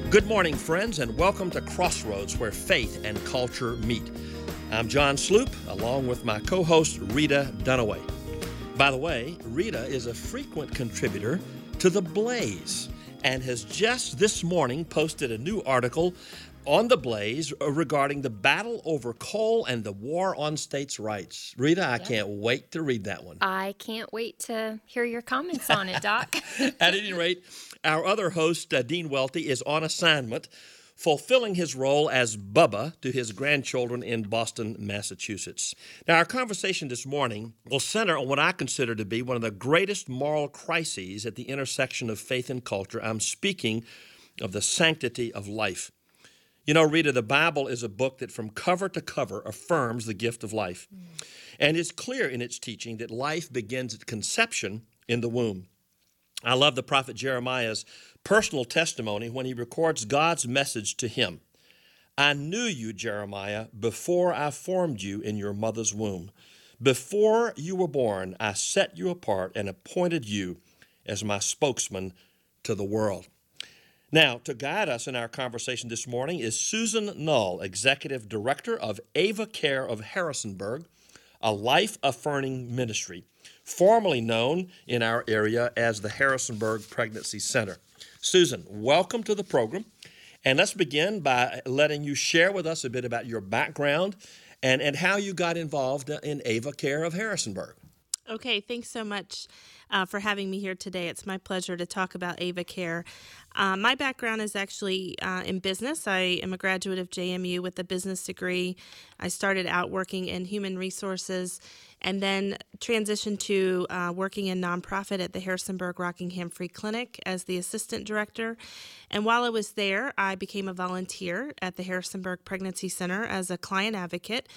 Good morning, friends, and welcome to Crossroads, where faith and culture meet. I'm John Sloop, along with my co-host, Rita Dunaway. By the way, Rita is a frequent contributor to The Blaze and has just this morning posted a new article on The Blaze regarding the battle over coal and the war on states' rights. Rita, I can't wait to read that one. I can't wait to hear your comments on it, Doc. At any rate, our other host, Dean Welty, is on assignment, fulfilling his role as Bubba to his grandchildren in Boston, Massachusetts. Now, our conversation this morning will center on what I consider to be one of the greatest moral crises at the intersection of faith and culture. I'm speaking of the sanctity of life. You know, Rita, the Bible is a book that from cover to cover affirms the gift of life. And it's clear in its teaching that life begins at conception in the womb. I love the prophet Jeremiah's personal testimony when he records God's message to him. I knew you, Jeremiah, before I formed you in your mother's womb. Before you were born, I set you apart and appointed you as my spokesman to the world. Now, to guide us in our conversation this morning is Susan Null, Executive Director of Ava Care of Harrisonburg, a life-affirming ministry, formerly known in our area as the Harrisonburg Pregnancy Center. Susan, welcome to the program. And let's begin by letting you share with us a bit about your background and how you got involved in Ava Care of Harrisonburg. Okay, thanks so much for having me here today. It's my pleasure to talk about Ava Care. My background is actually in business. I am a graduate of JMU with a business degree. I started out working in human resources and then transitioned to working in nonprofit at the Harrisonburg Rockingham Free Clinic as the assistant director. And while I was there, I became a volunteer at the Harrisonburg Pregnancy Center as a client advocate.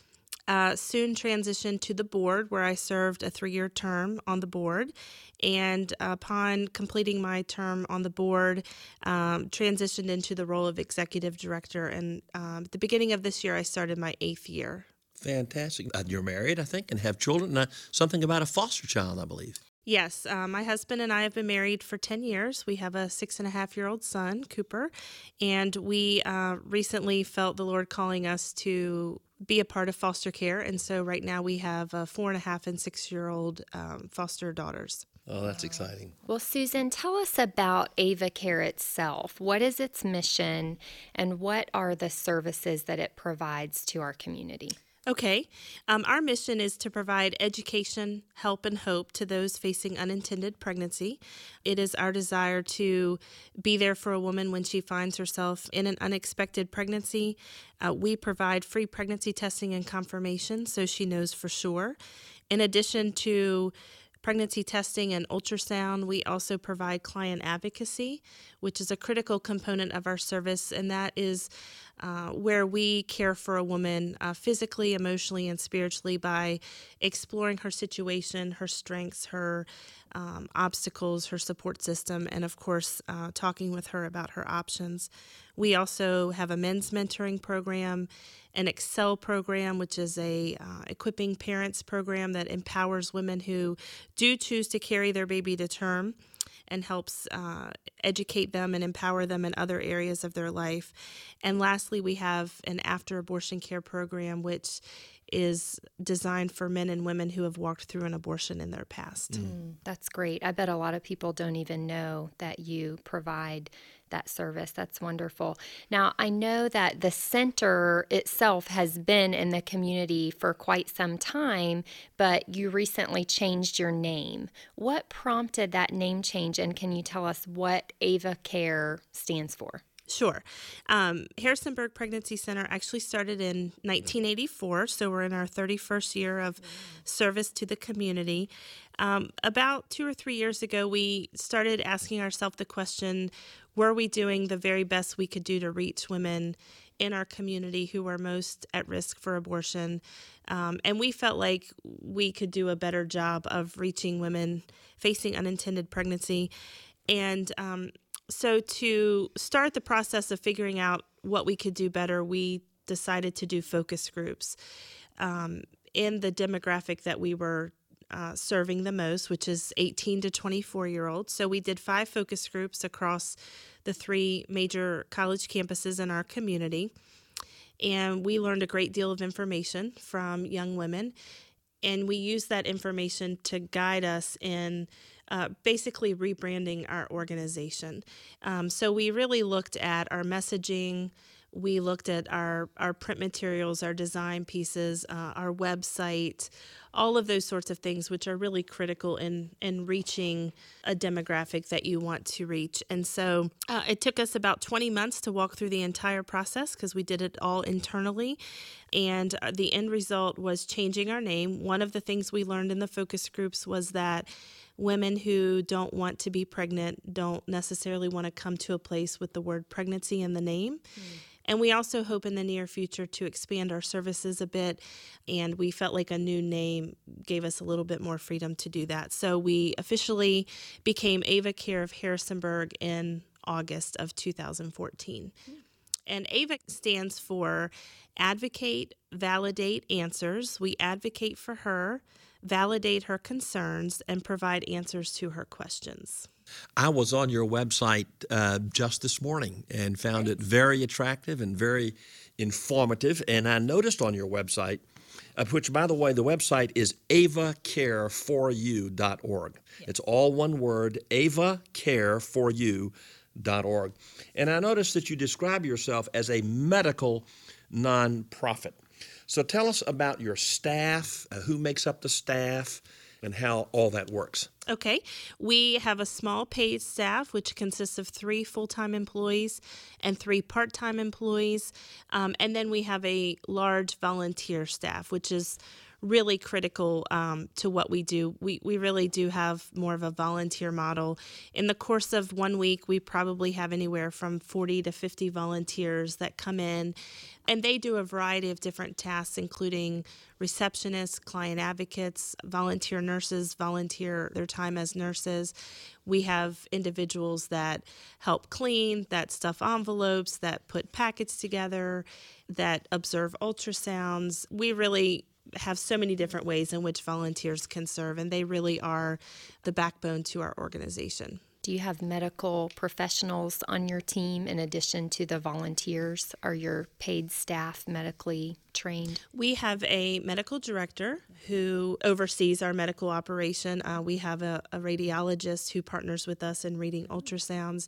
Soon transitioned to the board, where I served a 3-year term on the board. And upon completing my term on the board, transitioned into the role of executive director. And at the beginning of this year, I started my 8th year. Fantastic. You're married, I think, and have children. Something about a foster child, I believe. Yes, my husband and I have been married for 10 years. We have a 6.5-year-old son, Cooper, and we recently felt the Lord calling us to be a part of foster care. And so right now we have 4.5 and 6-year-old foster daughters. Oh, that's exciting. Well, Susan, tell us about Ava Care itself. What is its mission, and what are the services that it provides to our community? Okay. Our mission is to provide education, help, and hope to those facing unintended pregnancy. It is our desire to be there for a woman when she finds herself in an unexpected pregnancy. We provide free pregnancy testing and confirmation so she knows for sure. In addition to pregnancy testing and ultrasound, we also provide client advocacy, which is a critical component of our service, and that is where we care for a woman physically, emotionally, and spiritually by exploring her situation, her strengths, her obstacles, her support system, and of course, talking with her about her options. We also have a men's mentoring program, an Excel program, which is a equipping parents program that empowers women who do choose to carry their baby to term and helps educate them and empower them in other areas of their life. And lastly, we have an after-abortion care program, which is designed for men and women who have walked through an abortion in their past. That's great. I bet a lot of people don't even know that you provide that service. That's wonderful. Now, I know that the center itself has been in the community for quite some time, but you recently changed your name. What prompted that name change, and can you tell us what Ava Care stands for? Sure. Harrisonburg Pregnancy Center actually started in 1984, so we're in our 31st year of service to the community. About 2 or 3 years ago, we started asking ourselves the question, were we doing the very best we could do to reach women in our community who are most at risk for abortion? And we felt like we could do a better job of reaching women facing unintended pregnancy. And so to start the process of figuring out what we could do better, we decided to do focus groups in the demographic that we were serving the most, which is 18 to 24-year-olds. So we did 5 focus groups across the 3 major college campuses in our community. And we learned a great deal of information from young women. And we used that information to guide us in basically rebranding our organization. So we really looked at our messaging. We looked at our print materials, our design pieces, our website, all of those sorts of things, which are really critical in reaching a demographic that you want to reach. And so it took us about 20 months to walk through the entire process because we did it all internally. And the end result was changing our name. One of the things we learned in the focus groups was that women who don't want to be pregnant don't necessarily want to come to a place with the word pregnancy in the name. And we also hope in the near future to expand our services a bit, and we felt like a new name gave us a little bit more freedom to do that. So we officially became Ava Care of Harrisonburg in August of 2014. And AVA stands for Advocate, Validate, Answers. We advocate for her, validate her concerns, and provide answers to her questions. I was on your website just this morning and found it very attractive and very informative. And I noticed on your website, which, by the way, the website is avacareforyou.org. Yes. It's all one word, avacareforyou.org. And I noticed that you describe yourself as a medical nonprofit. So tell us about your staff, who makes up the staff, and how all that works. Okay. We have a small paid staff, which consists of 3 full-time employees and 3 part-time employees. And then we have a large volunteer staff, which is really critical to what we do. We really do have more of a volunteer model. In the course of 1 week, we probably have anywhere from 40 to 50 volunteers that come in, and they do a variety of different tasks, including receptionists, client advocates, volunteer nurses, volunteer their time as nurses. We have individuals that help clean, that stuff envelopes, that put packets together, that observe ultrasounds. We really have so many different ways in which volunteers can serve, and they really are the backbone to our organization. Do you have medical professionals on your team in addition to the volunteers? Are your paid staff medically trained? We have a medical director who oversees our medical operation. We have a radiologist who partners with us in reading ultrasounds.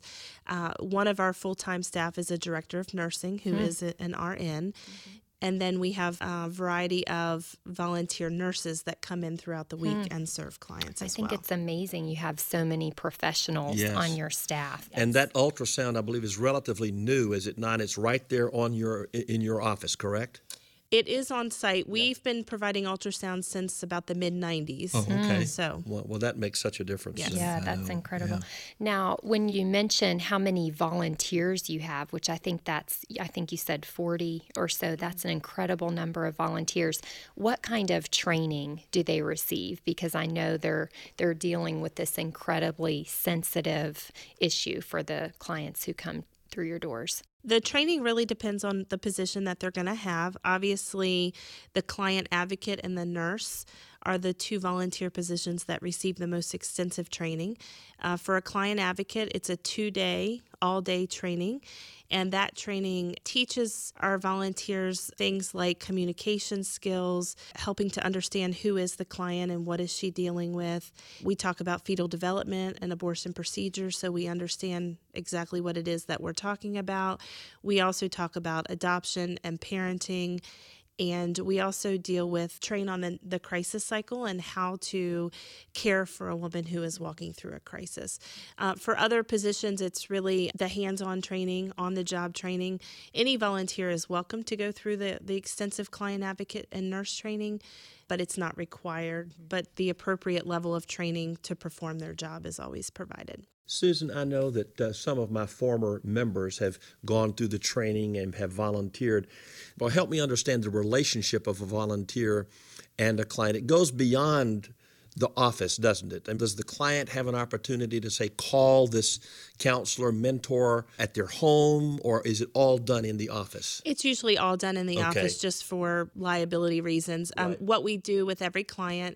One of our full-time staff is a director of nursing who is an RN. And then we have a variety of volunteer nurses that come in throughout the week and serve clients as well. I think it's amazing you have so many professionals on your staff. And that ultrasound, I believe, is relatively new, is it not? It's right there on in your office, correct? It is on site. We've been providing ultrasound since about the mid-90s. Oh, okay. So, well, that makes such a difference. Yes. Yeah, that's incredible. Now, when you mention how many volunteers you have, which I think you said 40 or so, that's an incredible number of volunteers. What kind of training do they receive? Because I know they're dealing with this incredibly sensitive issue for the clients who come through your doors. The training really depends on the position that they're going to have. Obviously, the client advocate and the nurse are the 2 volunteer positions that receive the most extensive training. For a client advocate, it's a 2-day, all-day training, and that training teaches our volunteers things like communication skills, helping to understand who is the client and what is she dealing with. We talk about fetal development and abortion procedures, so we understand exactly what it is that we're talking about. We also talk about adoption and parenting. And we also train on the crisis cycle and how to care for a woman who is walking through a crisis. For other positions, it's really the hands-on training, on-the-job training. Any volunteer is welcome to go through the extensive client advocate and nurse training, but it's not required. But the appropriate level of training to perform their job is always provided. Susan, I know that some of my former members have gone through the training and have volunteered. Well, help me understand the relationship of a volunteer and a client. It goes beyond the office, doesn't it? And does the client have an opportunity to, say, call this counselor, mentor at their home, or is it all done in the office? It's usually all done in the office just for liability reasons. Right. What we do with every client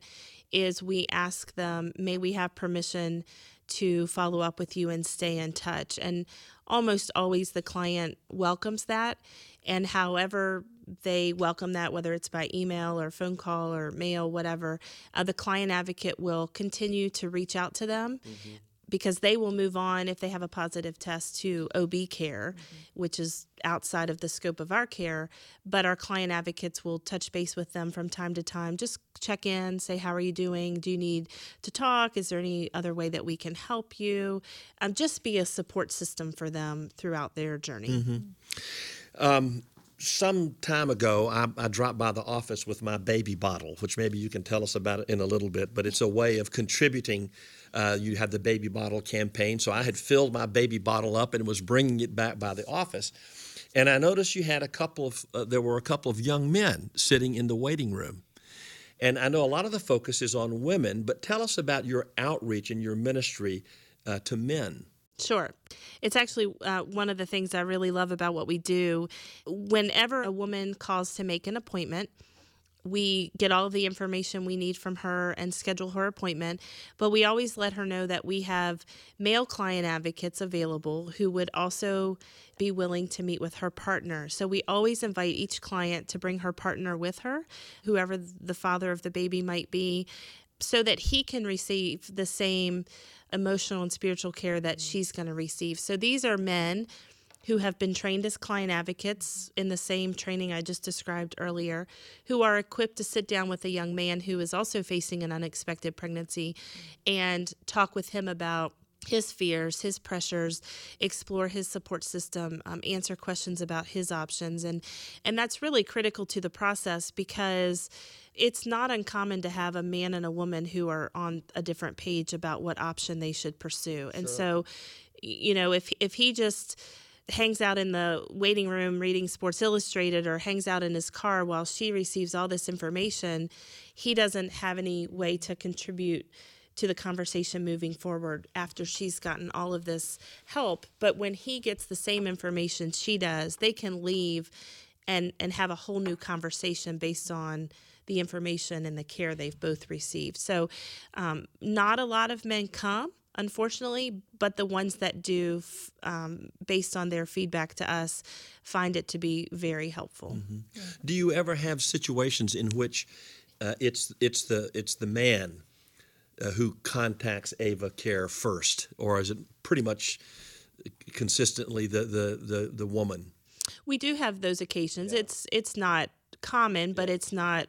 is we ask them, may we have permission to follow up with you and stay in touch? And almost always the client welcomes that. And however they welcome that, whether it's by email or phone call or mail, whatever, the client advocate will continue to reach out to them. Because they will move on if they have a positive test to OB care, which is outside of the scope of our care. But our client advocates will touch base with them from time to time, just check in, say, how are you doing? Do you need to talk? Is there any other way that we can help you? Just be a support system for them throughout their journey. Some time ago, I dropped by the office with my baby bottle, which maybe you can tell us about it in a little bit, but it's a way of contributing. You had the baby bottle campaign, so I had filled my baby bottle up and was bringing it back by the office. And I noticed you had there were a couple of young men sitting in the waiting room. And I know a lot of the focus is on women, but tell us about your outreach and your ministry to men. Sure. It's actually one of the things I really love about what we do. Whenever a woman calls to make an appointment, we get all of the information we need from her and schedule her appointment, but we always let her know that we have male client advocates available who would also be willing to meet with her partner. So we always invite each client to bring her partner with her, whoever the father of the baby might be, so that he can receive the same emotional and spiritual care that she's going to receive. So these are men who have been trained as client advocates in the same training I just described earlier, who are equipped to sit down with a young man who is also facing an unexpected pregnancy and talk with him about his fears, his pressures, explore his support system, answer questions about his options. And that's really critical to the process because it's not uncommon to have a man and a woman who are on a different page about what option they should pursue. And so, if he just hangs out in the waiting room reading Sports Illustrated or hangs out in his car while she receives all this information, he doesn't have any way to contribute to the conversation moving forward after she's gotten all of this help. But when he gets the same information she does, they can leave and have a whole new conversation based on the information and the care they've both received. So not a lot of men come, unfortunately, but the ones that do, based on their feedback to us, find it to be very helpful. Do you ever have situations in which it's the man who contacts Ava Care first, or is it pretty much consistently the woman? We do have those occasions. Yeah. It's not common, but it's not.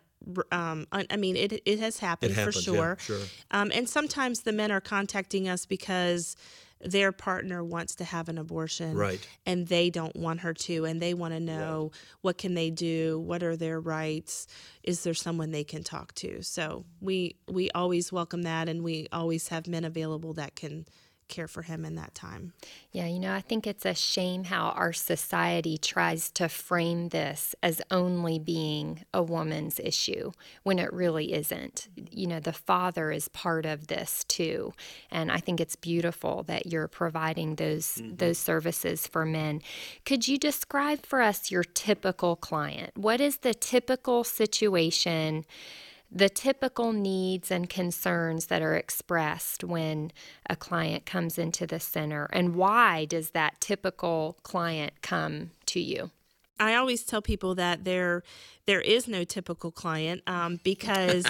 It has happened for sure. Yeah, sure. And sometimes the men are contacting us because their partner wants to have an abortion, right, and they don't want her to, and they want to know what can they do, what are their rights, is there someone they can talk to? So we always welcome that, and we always have men available that can care for him in that time. Yeah, I think it's a shame how our society tries to frame this as only being a woman's issue when it really isn't. The father is part of this too. And I think it's beautiful that you're providing those services for men. Could you describe for us your typical client? What is the typical situation, the typical needs and concerns that are expressed when a client comes into the center, and why does that typical client come to you? I always tell people that there is no typical client because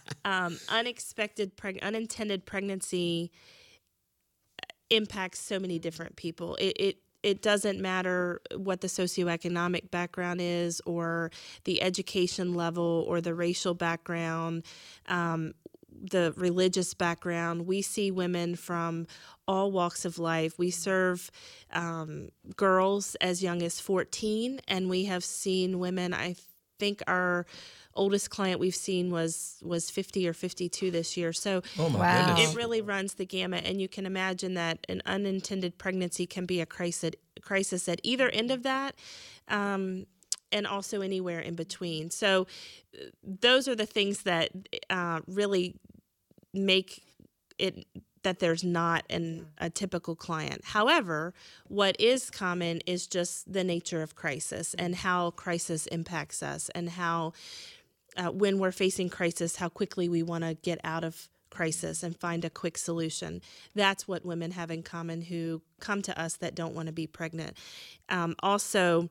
unintended pregnancy impacts so many different people. It doesn't matter what the socioeconomic background is or the education level or the racial background, the religious background. We see women from all walks of life. We serve girls as young as 14, and we have seen women, I think our oldest client we've seen was 50 or 52 this year. So goodness. It really runs the gamut. And you can imagine that an unintended pregnancy can be a crisis at either end of that, and also anywhere in between. So those are the things that really make it that there's not a typical client. However, what is common is just the nature of crisis and how crisis impacts us and how when we're facing crisis, how quickly we want to get out of crisis and find a quick solution. That's what women have in common who come to us that don't want to be pregnant. Also,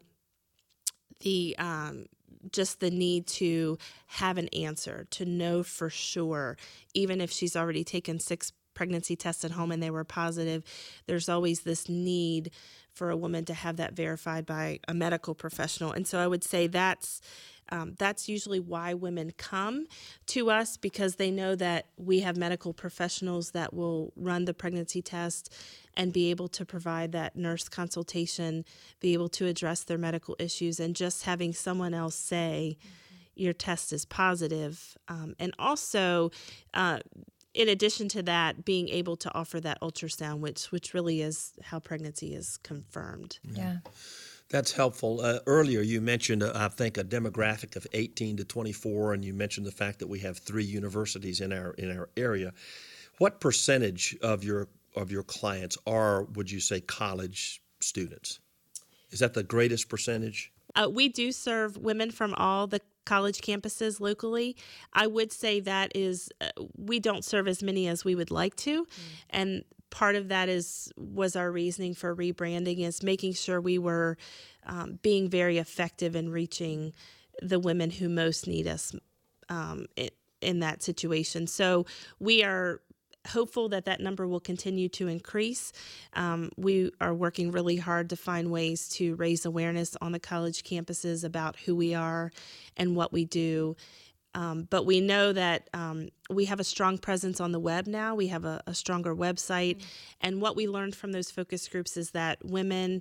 the just the need to have an answer, to know for sure, even if she's already taken 6 pregnancy tests at home and they were positive, there's always this need for a woman to have that verified by a medical professional. And so I would say that's usually why women come to us, because they know that we have medical professionals that will run the pregnancy test and be able to provide that nurse consultation, be able to address their medical issues, and just having someone else say, your test is positive. And also, in addition to that, being able to offer that ultrasound, which really is how pregnancy is confirmed. Yeah. That's helpful. Earlier, you mentioned, I think, a demographic of 18 to 24, and you mentioned the fact that we have 3 universities in our area. What percentage of your clients are, would you say, college students? Is that the greatest percentage? We do serve women from all the college campuses locally. I would say that is, we don't serve as many as we would like to, and part of that was our reasoning for rebranding, is making sure we were being very effective in reaching the women who most need us in that situation. So we are hopeful that number will continue to increase. We are working really hard to find ways to raise awareness on the college campuses about who we are and what we do. But we know that we have a strong presence on the web now. We have a stronger website. And what we learned from those focus groups is that women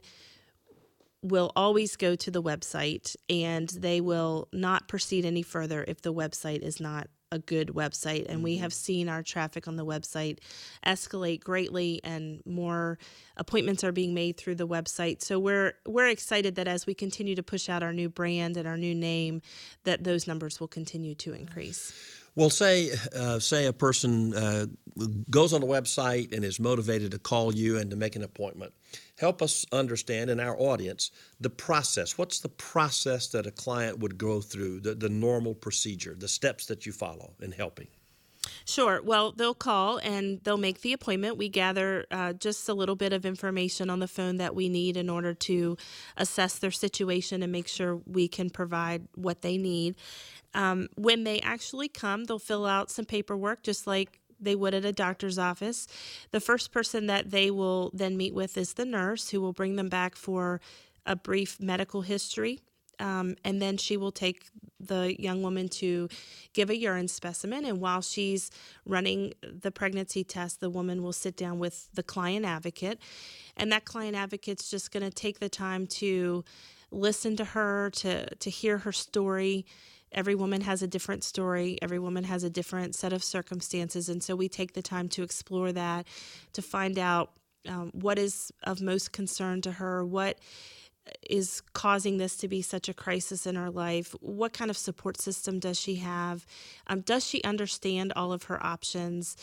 will always go to the website, and they will not proceed any further if the website is not a good website. And we have seen our traffic on the website escalate greatly, and more appointments are being made through the website. So we're excited that as we continue to push out our new brand and our new name, that those numbers will continue to increase. Well, say a person goes on the website and is motivated to call you and to make an appointment. Help us understand, in our audience, the process. What's the process that a client would go through, the normal procedure, the steps that you follow in helping? Sure. Well, they'll call and they'll make the appointment. We gather just a little bit of information on the phone that we need in order to assess their situation and make sure we can provide what they need. When they actually come, they'll fill out some paperwork just like they would at a doctor's office. The first person that they will then meet with is the nurse, who will bring them back for a brief medical history. And then she will take the young woman to give a urine specimen. And while she's running the pregnancy test, the woman will sit down with the client advocate. And that client advocate's just going to take the time to listen to her, to hear her story. Every woman has a different story. Every woman has a different set of circumstances. And so we take the time to explore that, to find out what is of most concern to her, what is causing this to be such a crisis in her life, what kind of support system does she have, does she understand all of her options,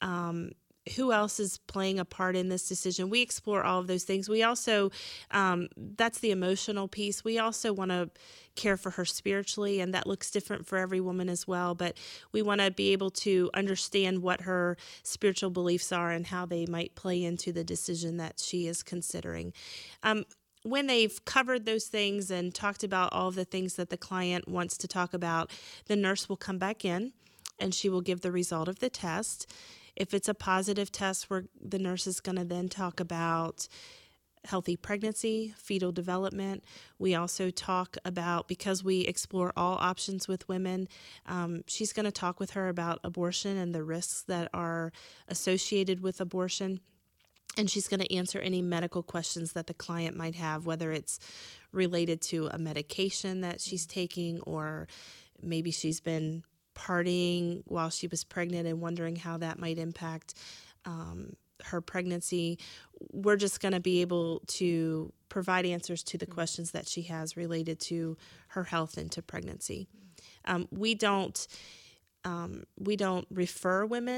who else is playing a part in this decision. We explore all of those things. We also, that's the emotional piece. We also want to care for her spiritually, and that looks different for every woman as well. But we want to be able to understand what her spiritual beliefs are and how they might play into the decision that she is considering. When they've covered those things and talked about all of the things that the client wants to talk about, the nurse will come back in and she will give the result of the test. If it's a positive test, the nurse is going to then talk about healthy pregnancy, fetal development. We also talk about, because we explore all options with women, she's going to talk with her about abortion and the risks that are associated with abortion. And she's going to answer any medical questions that the client might have, whether it's related to a medication that she's taking, or maybe she's been partying while she was pregnant and wondering how that might impact her pregnancy. We're just going to be able to provide answers to the questions that she has related to her health and to pregnancy. We don't refer women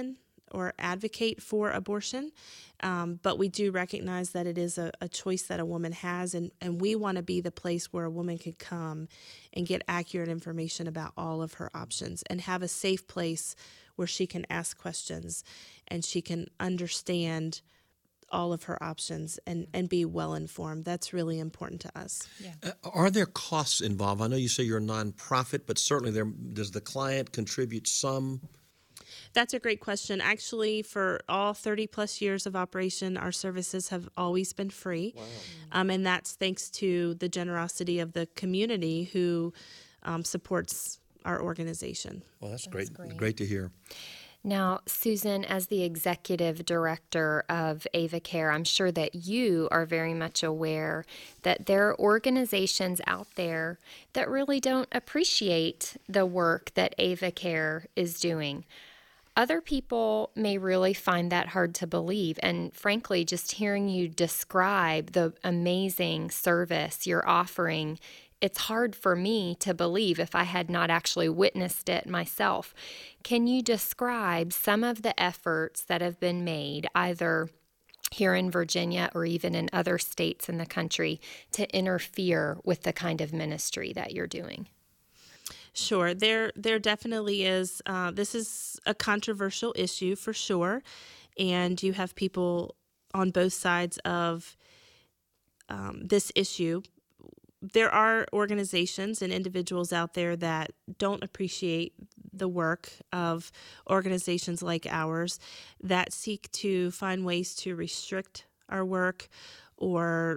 or advocate for abortion, but we do recognize that it is a choice that a woman has, and we want to be the place where a woman can come and get accurate information about all of her options and have a safe place where she can ask questions and she can understand all of her options and be well informed. That's really important to us. Yeah. Are there costs involved? I know you say you're a nonprofit, but certainly does the client contribute some? That's a great question. Actually, for all 30 plus years of operation, our services have always been free. Wow. And that's thanks to the generosity of the community who supports our organization. Well, that's great. Great to hear. Now, Susan, as the executive director of AvaCare, I'm sure that you are very much aware that there are organizations out there that really don't appreciate the work that AvaCare is doing. Other people may really find that hard to believe. And frankly, just hearing you describe the amazing service you're offering, it's hard for me to believe if I had not actually witnessed it myself. Can you describe some of the efforts that have been made, either here in Virginia or even in other states in the country, to interfere with the kind of ministry that you're doing? Sure. There definitely is. This is a controversial issue for sure, and you have people on both sides of this issue. There are organizations and individuals out there that don't appreciate the work of organizations like ours that seek to find ways to restrict our work or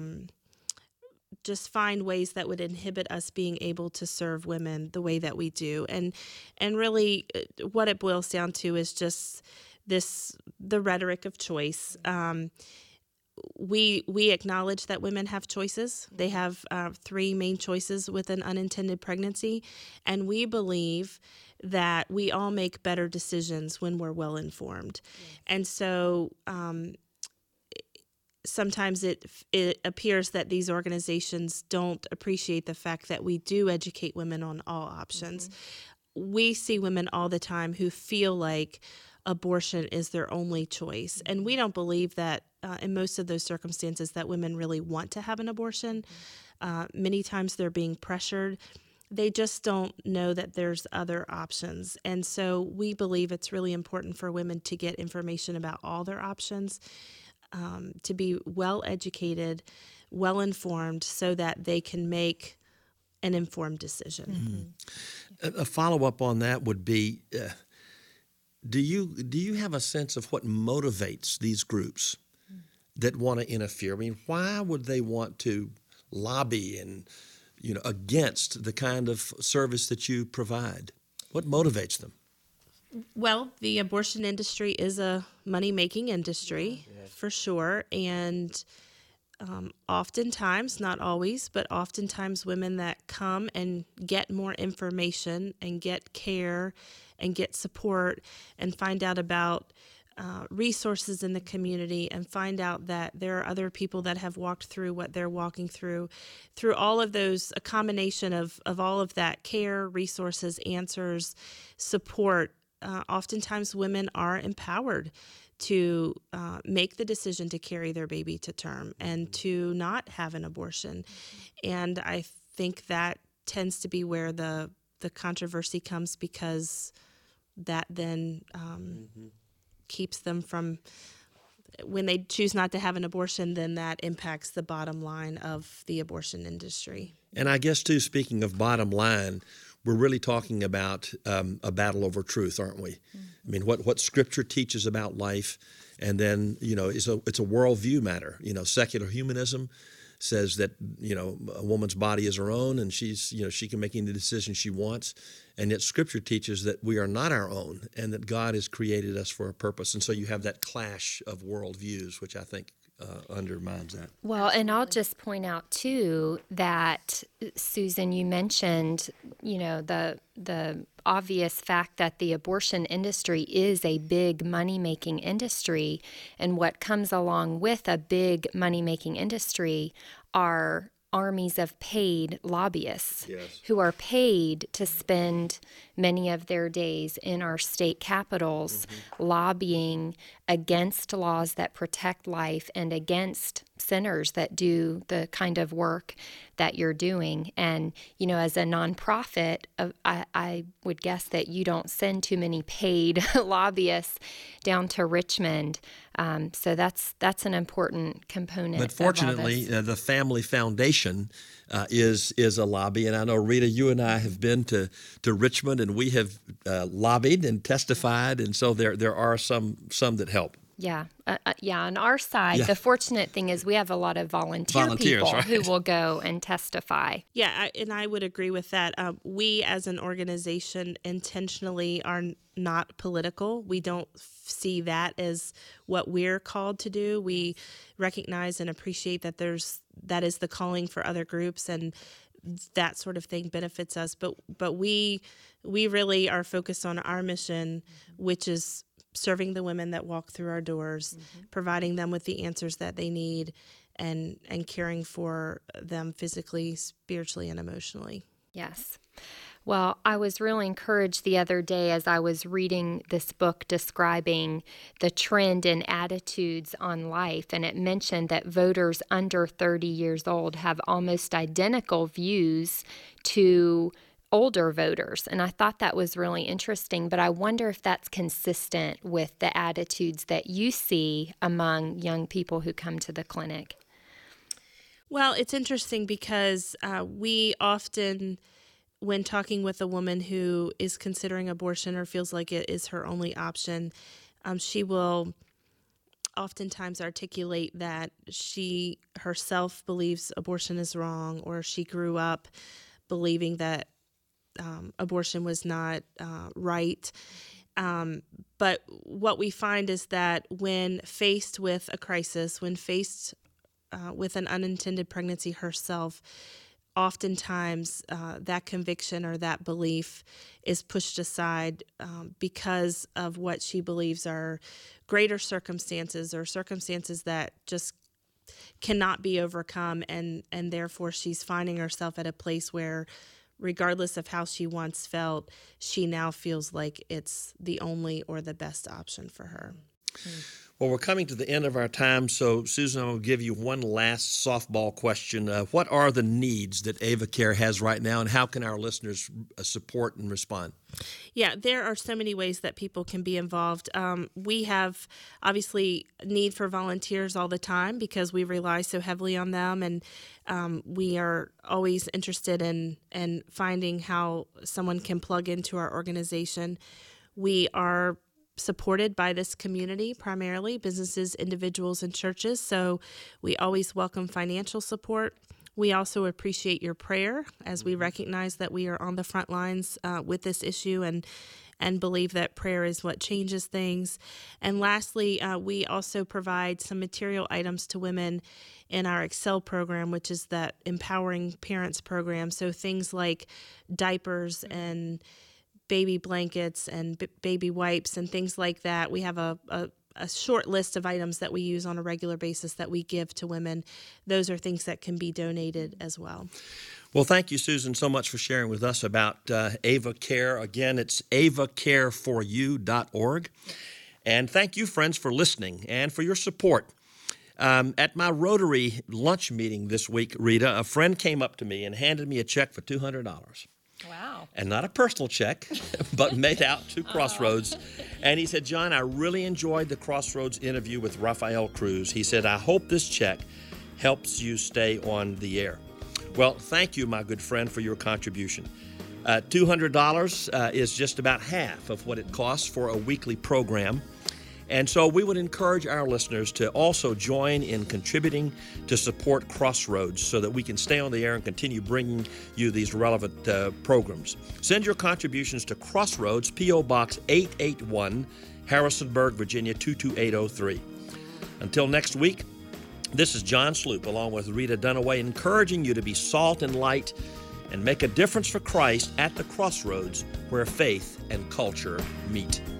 just find ways that would inhibit us being able to serve women the way that we do. And really what it boils down to is just the rhetoric of choice. We acknowledge that women have choices. They have 3 main choices with an unintended pregnancy, and we believe that we all make better decisions when we're well informed. Yeah. And so sometimes it appears that these organizations don't appreciate the fact that we do educate women on all options. Mm-hmm. We see women all the time who feel like abortion is their only choice. And we don't believe that in most of those circumstances that women really want to have an abortion. Many times they're being pressured. They just don't know that there's other options. And so we believe it's really important for women to get information about all their options, to be well educated, well informed, so that they can make an informed decision. Mm-hmm. A follow-up on that would be, do you have a sense of what motivates these groups that want to interfere? I mean, why would they want to lobby and against the kind of service that you provide? What motivates them? Well, the abortion industry is a money-making industry, for sure, and oftentimes, not always, but oftentimes women that come and get more information and get care and get support and find out about resources in the community and find out that there are other people that have walked through what they're walking through all of those, a combination of all of that care, resources, answers, support. Oftentimes women are empowered to make the decision to carry their baby to term and to not have an abortion. And I think that tends to be where the controversy comes, because that then keeps them from, when they choose not to have an abortion, then that impacts the bottom line of the abortion industry. And I guess, too, speaking of bottom line, we're really talking about a battle over truth, aren't we? Mm-hmm. I mean, what Scripture teaches about life, and then, it's a worldview matter. Secular humanism says that, a woman's body is her own, and she can make any decision she wants. And yet Scripture teaches that we are not our own, and that God has created us for a purpose. And so you have that clash of worldviews, which I think undermines that. Well, and I'll just point out too that, Susan, you mentioned, the obvious fact that the abortion industry is a big money-making industry, and what comes along with a big money-making industry are armies of paid lobbyists Yes. who are paid to spend many of their days in our state capitals lobbying against laws that protect life and against sinners that do the kind of work that you're doing. And, as a nonprofit, I would guess that you don't send too many paid lobbyists down to Richmond. So that's an important component. But fortunately, the Family Foundation is a lobby, and I know, Rita, you and I have been to Richmond, and we have lobbied and testified, and so there are some that help. Yeah. On our side, the fortunate thing is we have a lot of volunteers, people right? who will go and testify. Yeah, and I would agree with that. We as an organization intentionally are not political. We don't see that as what we're called to do. We recognize and appreciate that that is the calling for other groups, and that sort of thing benefits us. But we really are focused on our mission, which is serving the women that walk through our doors, providing them with the answers that they need, and caring for them physically, spiritually, and emotionally. Yes. Well, I was really encouraged the other day as I was reading this book describing the trend in attitudes on life, and it mentioned that voters under 30 years old have almost identical views to older voters. And I thought that was really interesting, but I wonder if that's consistent with the attitudes that you see among young people who come to the clinic. Well, it's interesting because we often, when talking with a woman who is considering abortion or feels like it is her only option, she will oftentimes articulate that she herself believes abortion is wrong, or she grew up believing that abortion was not right. But what we find is that when faced with a crisis, when faced with an unintended pregnancy herself, oftentimes that conviction or that belief is pushed aside because of what she believes are greater circumstances, or circumstances that just cannot be overcome, and therefore she's finding herself at a place where, regardless of how she once felt, she now feels like it's the only or the best option for her. Well, we're coming to the end of our time, so Susan, I'm going to give you one last softball question. What are the needs that AvaCare has right now, and how can our listeners support and respond? Yeah, there are so many ways that people can be involved. We have, obviously, need for volunteers all the time because we rely so heavily on them, and we are always interested in finding how someone can plug into our organization. We are supported by this community, primarily businesses, individuals, and churches, so we always welcome financial support. We also appreciate your prayer, as we recognize that we are on the front lines with this issue, and believe that prayer is what changes things. And lastly, we also provide some material items to women in our Excel program, which is that Empowering Parents program. So things like diapers and baby blankets and baby wipes and things like that. We have a short list of items that we use on a regular basis that we give to women. Those are things that can be donated as well. Well, thank you, Susan, so much for sharing with us about AvaCare. Again, it's avacareforyou.org. And thank you, friends, for listening and for your support. At my Rotary lunch meeting this week, Rita, a friend came up to me and handed me a check for $200. Wow. And not a personal check, but made out to Crossroads. And he said, John, I really enjoyed the Crossroads interview with Rafael Cruz. He said, I hope this check helps you stay on the air. Well, thank you, my good friend, for your contribution. $200 is just about half of what it costs for a weekly program. And so we would encourage our listeners to also join in contributing to support Crossroads so that we can stay on the air and continue bringing you these relevant programs. Send your contributions to Crossroads, P.O. Box 881, Harrisonburg, Virginia 22803. Until next week, this is John Sloop along with Rita Dunaway, encouraging you to be salt and light and make a difference for Christ at the crossroads where faith and culture meet.